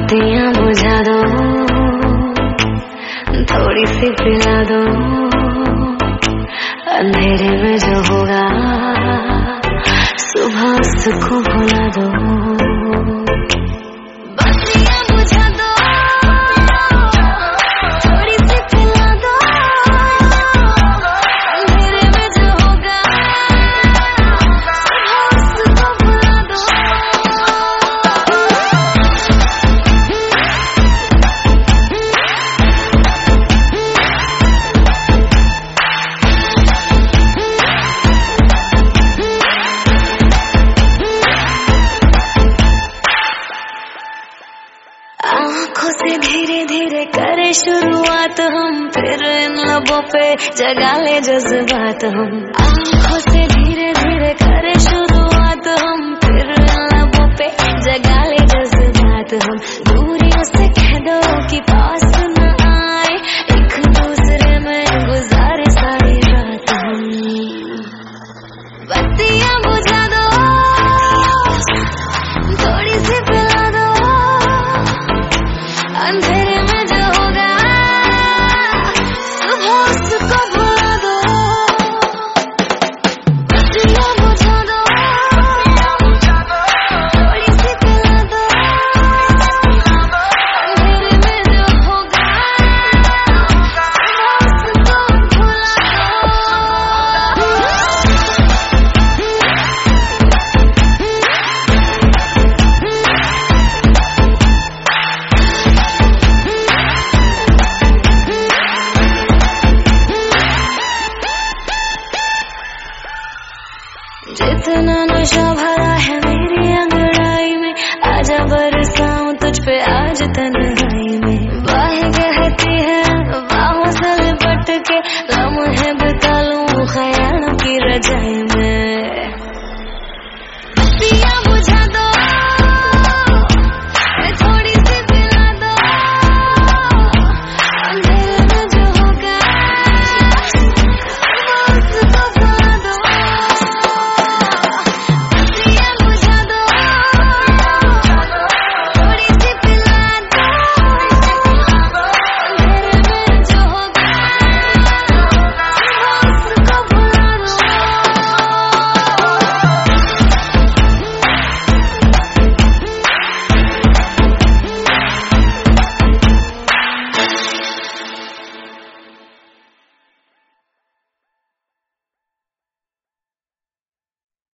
बत्तियां बुझा दो, थोड़ी सी पिला दो, अंधेरे में जो होगा सुबह उसको भुला दो। बत्तियां बुझा दो, थोड़ी सी पिला दो, अंधेरे में जो होगा सुबह उसको भुला दो। आँखों से धीरे धीरे करे शुरुआत हम, फिर इन लबों पे जगा ले जज्बात हम। आँखों से धीरे धीरे करे शुरुआत हम, फिर इन लबों पे जगा ले जज्बात हम। दूरियों से कह दो कि पास न आए, एक दूसरे में गुजारे सारी रात हम। बत्तियां बुझा दो, थोड़ी सी पिला दो, अंधेरे में जो होगा सुबह उसको भुला दो। बत्तियां बुझा दो, थोड़ी सी पिला दो, अंधेरे में जो होगा सुबह उसको भुला दो। जितना नशा भरा है मेरी अंगड़ाई में, आजा बरसाऊं तुझ पे आज तन्हाई।